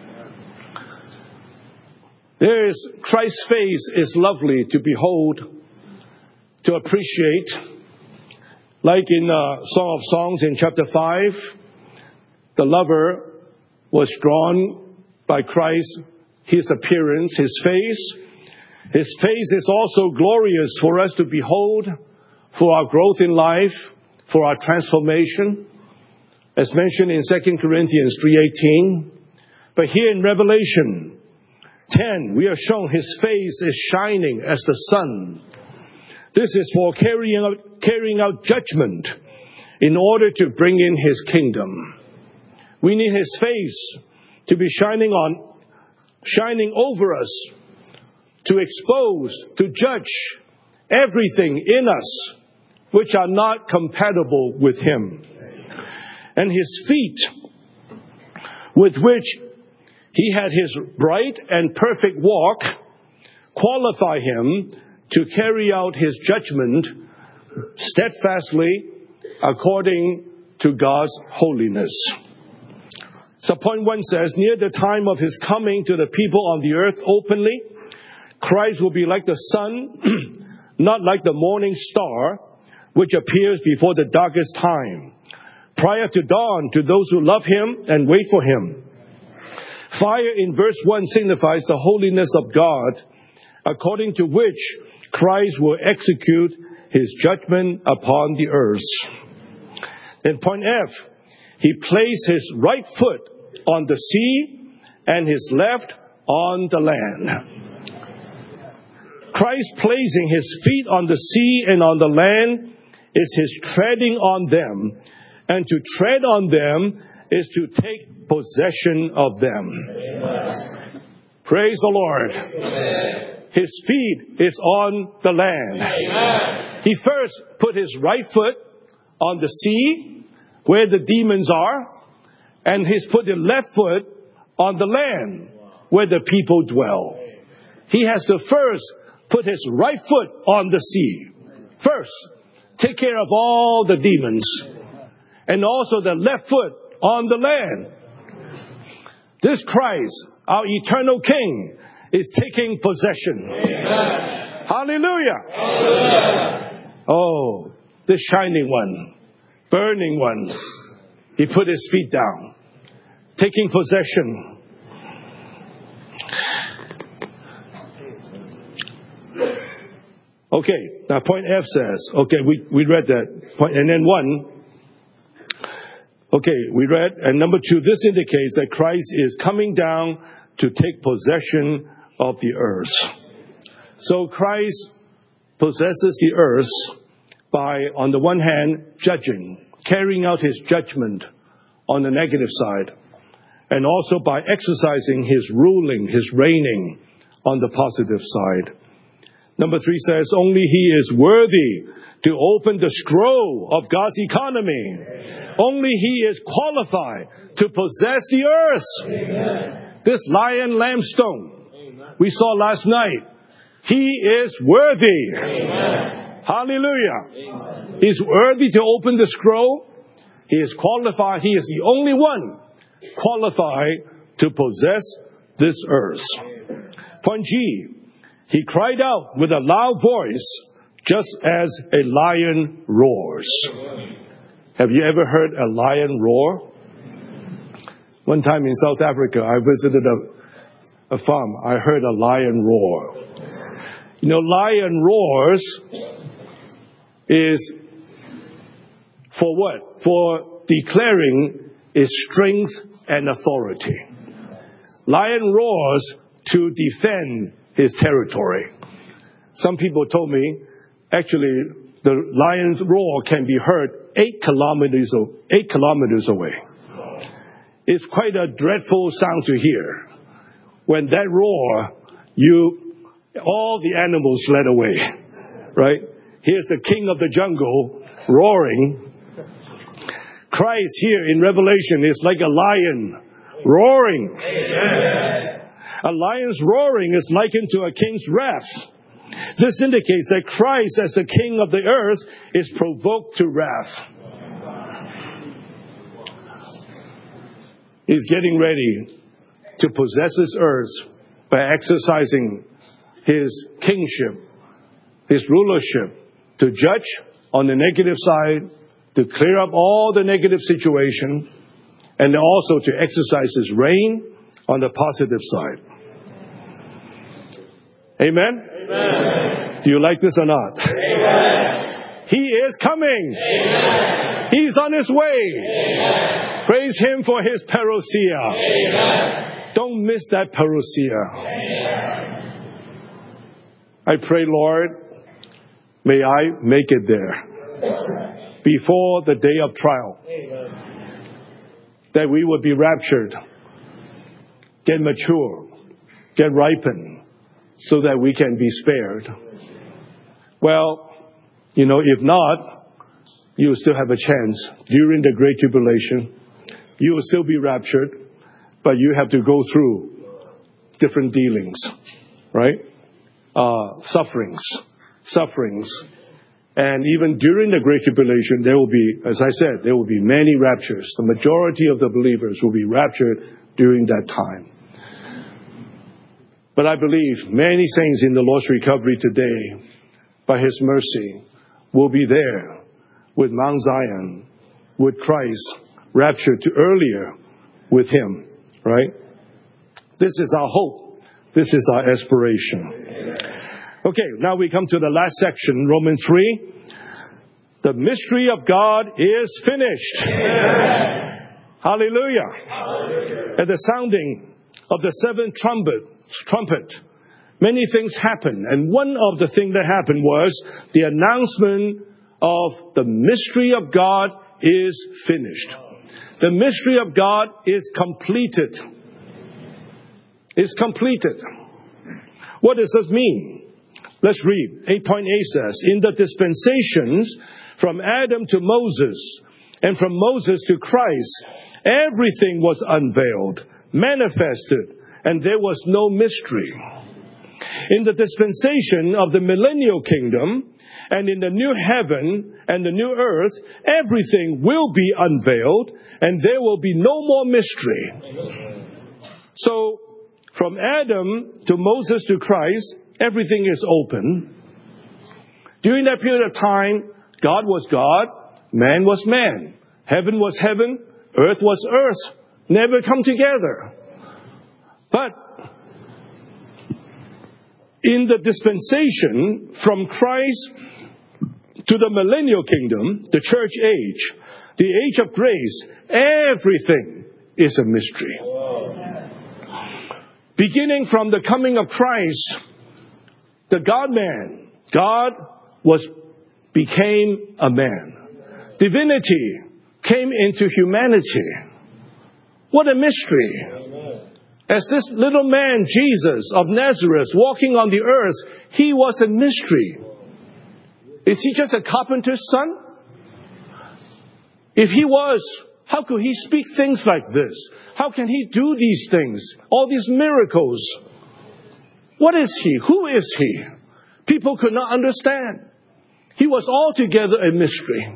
There is, Christ's face is lovely to behold, to appreciate. Like in uh, Song of Songs in chapter five, the lover was drawn by Christ, His appearance, His face. His face is also glorious for us to behold, for our growth in life, for our transformation, as mentioned in Second Corinthians three eighteen. But here in Revelation ten, we are shown His face is shining as the sun. This is for carrying out, carrying out judgment in order to bring in His kingdom. We need His face to be shining on, shining over us, to expose, to judge everything in us which are not compatible with Him. And His feet, with which He had His bright and perfect walk, qualify Him to carry out His judgment steadfastly according to God's holiness. So point one says, near the time of His coming to the people on the earth openly, Christ will be like the sun, not like the morning star, which appears before the darkest time, prior to dawn to those who love Him and wait for Him. Fire in verse one signifies the holiness of God, according to which Christ will execute His judgment upon the earth. In point F, He placed His right foot on the sea and His left on the land. Christ placing His feet on the sea and on the land is his treading on them, and to tread on them is to take possession of them. Amen. Praise the Lord. Amen. His feet is on the land. Amen. He first put his right foot on the sea, where the demons are, and he's put the left foot on the land, where the people dwell. He has to first put his right foot on the sea. First, take care of all the demons. And also the left foot on the land. This Christ, our eternal King, is taking possession. Amen. Hallelujah. Amen. Oh, this shining one, burning one, he put his feet down, taking possession. Okay, now point F says, okay, we, we read that. Point, and then one, okay, we read, and number two, this indicates that Christ is coming down to take possession of the earth. So Christ possesses the earth by, on the one hand, judging, carrying out his judgment on the negative side, and also by exercising his ruling, his reigning on the positive side. Number three says, only he is worthy to open the scroll of God's economy. Amen. Only he is qualified to possess the earth. Amen. This lion lamb-stone Amen. We saw last night, he is worthy. Amen. Hallelujah. Amen. He's worthy to open the scroll. He is qualified. He is the only one qualified to possess this earth. Amen. Point G. He cried out with a loud voice, just as a lion roars. Have you ever heard a lion roar? One time in South Africa, I visited a, a farm. I heard a lion roar. You know, lion roars is for what? For declaring its strength and authority. Lion roars to defend his territory. Some people told me, actually, the lion's roar can be heard eight kilometers, eight kilometers away. It's quite a dreadful sound to hear. When that roar, you, all the animals fled away, right? Here's the king of the jungle roaring. Christ here in Revelation is like a lion roaring. Amen. A lion's roaring is likened to a king's wrath. This indicates that Christ, as the king of the earth, is provoked to wrath. He's getting ready to possess this earth by exercising his kingship, his rulership, to judge on the negative side, to clear up all the negative situation, and also to exercise his reign on the positive side. Amen? Amen. Do you like this or not? Amen. He is coming. Amen. He's on his way. Amen. Praise him for his parousia. Amen. Don't miss that parousia. Amen. I pray, Lord, may I make it there before the day of trial. Amen. That we would be raptured, get mature, get ripened, so that we can be spared. Well, you know, if not, you will still have a chance. During the Great Tribulation, you will still be raptured, but you have to go through different dealings, right? Uh, sufferings, sufferings. And even during the Great Tribulation, there will be, as I said, there will be many raptures. The majority of the believers will be raptured during that time. But I believe many saints in the Lord's recovery today, by his mercy, will be there with Mount Zion, with Christ, raptured to earlier with him, right? This is our hope. This is our aspiration. Okay, now we come to the last section, Romans three. The mystery of God is finished. Amen. Hallelujah. Hallelujah. At the sounding of the seventh trumpet, trumpet, many things happened. And one of the things that happened was the announcement of the mystery of God is finished. The mystery of God is completed. It's completed. What does this mean? Let's read. eight point eight says, in the dispensations from Adam to Moses and from Moses to Christ, everything was unveiled, manifested, and there was no mystery. In the dispensation of the millennial kingdom and in the new heaven and the new earth, everything will be unveiled and there will be no more mystery. So, from Adam to Moses to Christ, everything is open. During that period of time, God was God, man was man. Heaven was heaven, earth was earth. Never come together. But in the dispensation from Christ to the millennial kingdom, the church age, the age of grace, everything is a mystery. Beginning from the coming of Christ, the God-man, God was became a man. Divinity came into humanity. What a mystery. As this little man, Jesus of Nazareth, walking on the earth, he was a mystery. Is he just a carpenter's son? If he was, how could he speak things like this? How can he do these things? All these miracles. What is he? Who is he? People could not understand. He was altogether a mystery.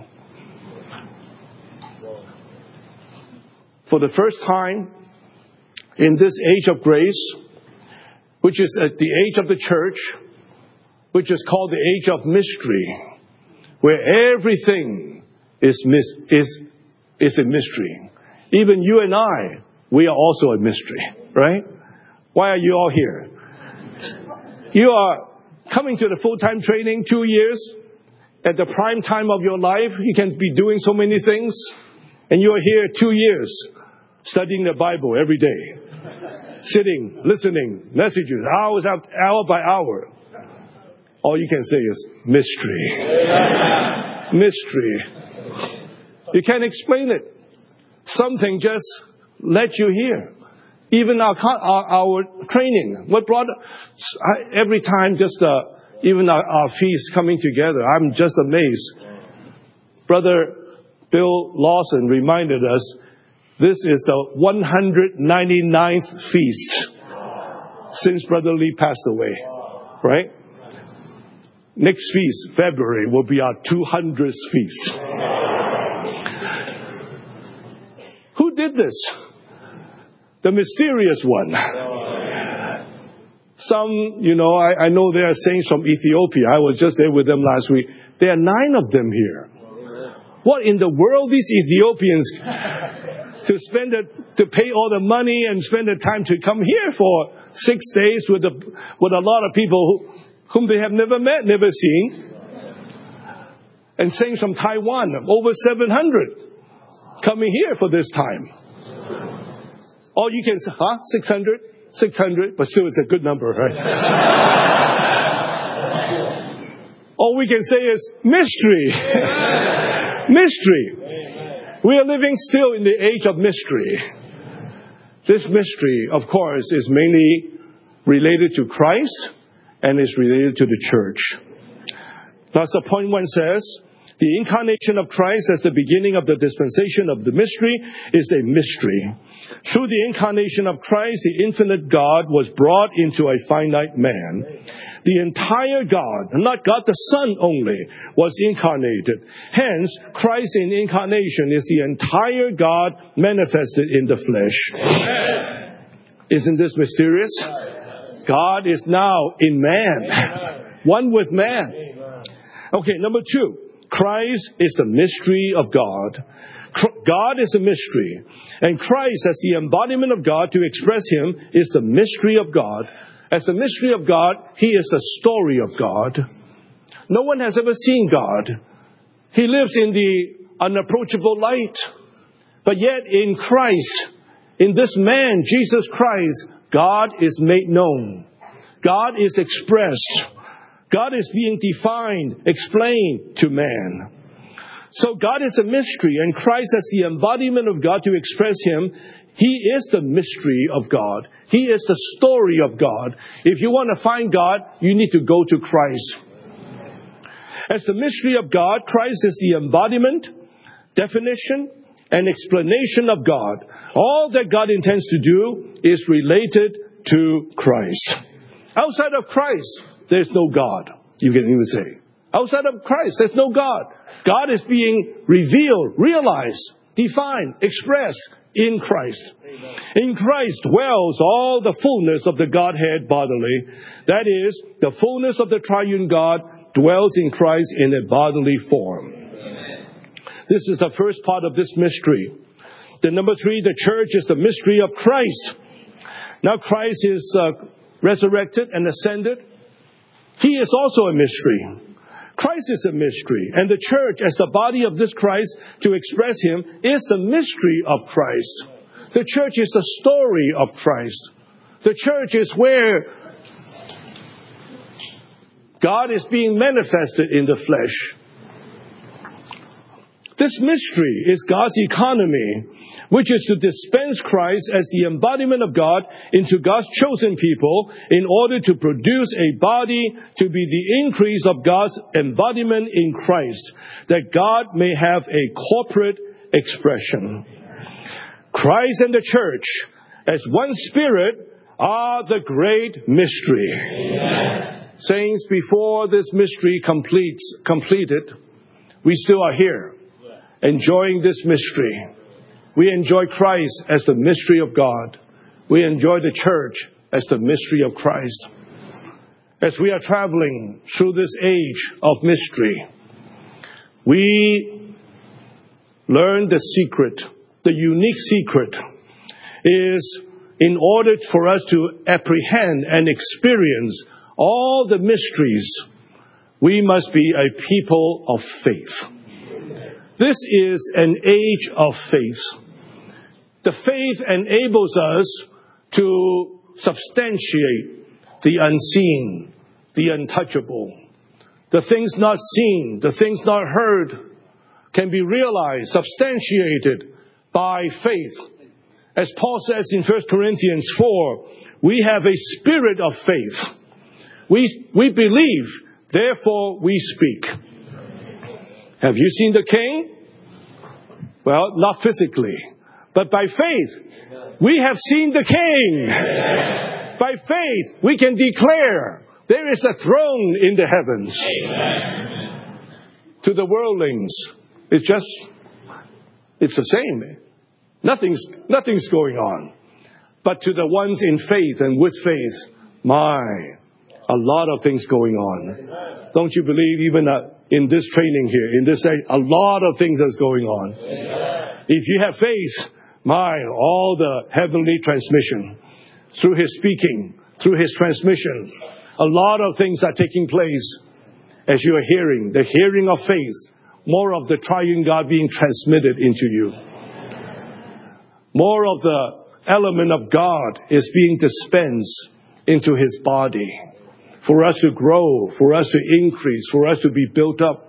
For the first time in this age of grace, which is at the age of the church, which is called the age of mystery, where everything is is is a mystery. Even you and I, we are also a mystery, right? Why are you all here? You are coming to the full-time training two years. At the prime time of your life, you can be doing so many things. And you are here two years studying the Bible every day. Sitting, listening, messages, hours after, hour by hour. All you can say is mystery. Yeah. Mystery. You can't explain it. Something just led you here. Even our our, our training, what brought every time just uh, even our, our feast coming together. I'm just amazed. Brother Bill Lawson reminded us this is the one hundred ninety-ninth feast since Brother Lee passed away, right? Next feast, February, will be our two hundredth feast. Who did this? The mysterious one. Some, you know, I, I know there are saints from Ethiopia. I was just there with them last week. There are nine of them here. What in the world these Ethiopians to spend the, to pay all the money and spend the time to come here for six days with a, with a lot of people who, whom they have never met, never seen. And saints from Taiwan, over seven hundred coming here for this time. Or you can say, huh? six hundred? six hundred, but still it's a good number, right? All we can say is mystery. Mystery. We are living still in the age of mystery. This mystery, of course, is mainly related to Christ and is related to the church. That's the point one says, the incarnation of Christ as the beginning of the dispensation of the mystery is a mystery. Through the incarnation of Christ, the infinite God was brought into a finite man. The entire God, not God the Son only, was incarnated. Hence, Christ in incarnation is the entire God manifested in the flesh. Amen. Isn't this mysterious? God is now in man, one with man. Okay, number two. Christ is the mystery of God. God is a mystery. And Christ, as the embodiment of God, to express Him, is the mystery of God. As the mystery of God, He is the story of God. No one has ever seen God. He lives in the unapproachable light. But yet in Christ, in this man, Jesus Christ, God is made known. God is expressed. God is being defined, explained to man. So God is a mystery, and Christ as the embodiment of God to express Him. He is the mystery of God. He is the story of God. If you want to find God, you need to go to Christ. As the mystery of God, Christ is the embodiment, definition, and explanation of God. All that God intends to do is related to Christ. Outside of Christ, there's no God, you can even say. Outside of Christ, there's no God. God is being revealed, realized, defined, expressed in Christ. Amen. In Christ dwells all the fullness of the Godhead bodily. That is, the fullness of the triune God dwells in Christ in a bodily form. Amen. This is the first part of this mystery. The number three, the church is the mystery of Christ. Now Christ is uh, resurrected and ascended. He is also a mystery. Christ is a mystery, and the church, as the body of this Christ, to express Him, is the mystery of Christ. The church is the story of Christ. The church is where God is being manifested in the flesh. This mystery is God's economy, which is to dispense Christ as the embodiment of God into God's chosen people in order to produce a body to be the increase of God's embodiment in Christ, that God may have a corporate expression. Christ and the church, as one spirit, are the great mystery. Amen. Saints, before this mystery completes, completed, we still are here, enjoying this mystery. We enjoy Christ as the mystery of God. We enjoy the church as the mystery of Christ. As we are traveling through this age of mystery, we learn the secret, the unique secret is in order for us to apprehend and experience all the mysteries, we must be a people of faith. This is an age of faith. The faith enables us to substantiate the unseen, the untouchable. The things not seen, the things not heard can be realized, substantiated by faith. As Paul says in First Corinthians four, we have a spirit of faith. We, we believe, therefore we speak. Have you seen the king? Well, not physically. But by faith, we have seen the King. Amen. By faith, we can declare there is a throne in the heavens. Amen. To the worldlings, it's just, it's the same. Nothing's, nothing's going on. But to the ones in faith and with faith, my, a lot of things going on. Amen. Don't you believe even uh, in this training here, in this, a lot of things is going on. Amen. If you have faith, my, all the heavenly transmission, through His speaking, through His transmission, a lot of things are taking place as you are hearing, the hearing of faith, more of the triune God being transmitted into you. More of the element of God is being dispensed into His body for us to grow, for us to increase, for us to be built up.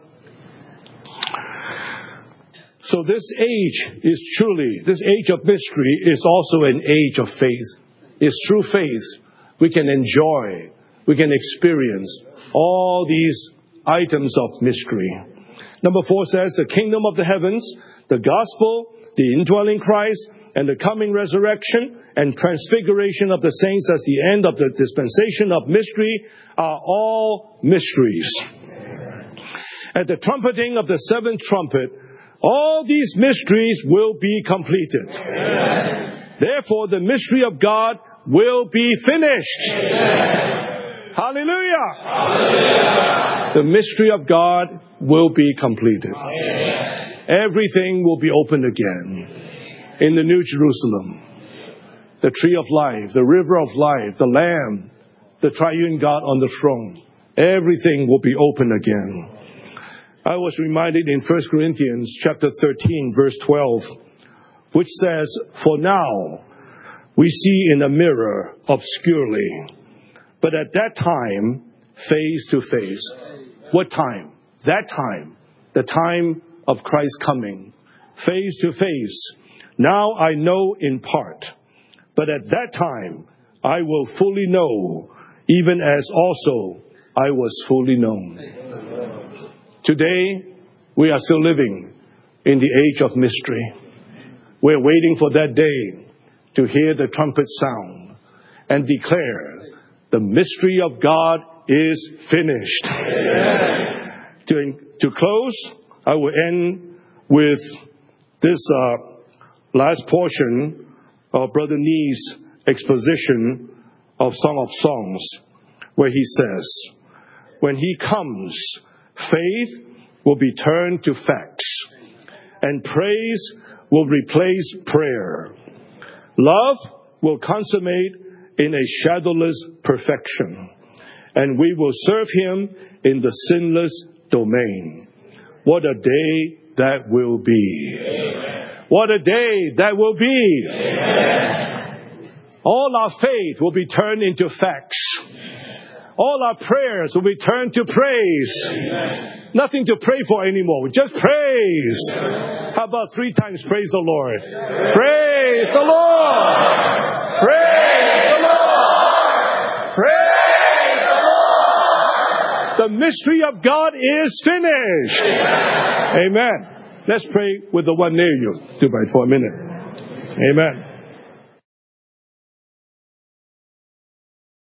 So this age is truly, this age of mystery is also an age of faith. It's through faith we can enjoy, we can experience all these items of mystery. Number four says the kingdom of the heavens, the gospel, the indwelling Christ, and the coming resurrection and transfiguration of the saints as the end of the dispensation of mystery are all mysteries. At the trumpeting of the seventh trumpet, all these mysteries will be completed. Amen. Therefore, the mystery of God will be finished. Amen. Hallelujah. Hallelujah. The mystery of God will be completed. Amen. Everything will be opened again in the New Jerusalem. The tree of life, the river of life, the Lamb, the triune God on the throne. Everything will be open again. I was reminded in First Corinthians chapter thirteen, verse twelve, which says, "For now we see in a mirror obscurely, but at that time, face to face." What time? That time. The time of Christ's coming, face to face. Now I know in part, but at that time I will fully know, even as also I was fully known. Today, we are still living in the age of mystery. We're waiting for that day to hear the trumpet sound and declare the mystery of God is finished. To, to close, I will end with this uh, last portion of Brother Nee's exposition of Song of Songs, where he says, when he comes, faith will be turned to facts, and praise will replace prayer. Love will consummate in a shadowless perfection, and we will serve him in the sinless domain. What a day that will be. Amen. What a day that will be. Amen. All our faith will be turned into facts. All our prayers will be turned to praise. Amen. Nothing to pray for anymore. Just praise. Amen. How about three times praise the Lord? Amen. Praise the Lord. Praise the Lord. Praise the Lord. The mystery of God is finished. Amen. Amen. Let's pray with the one near you. Do right for a minute. Amen.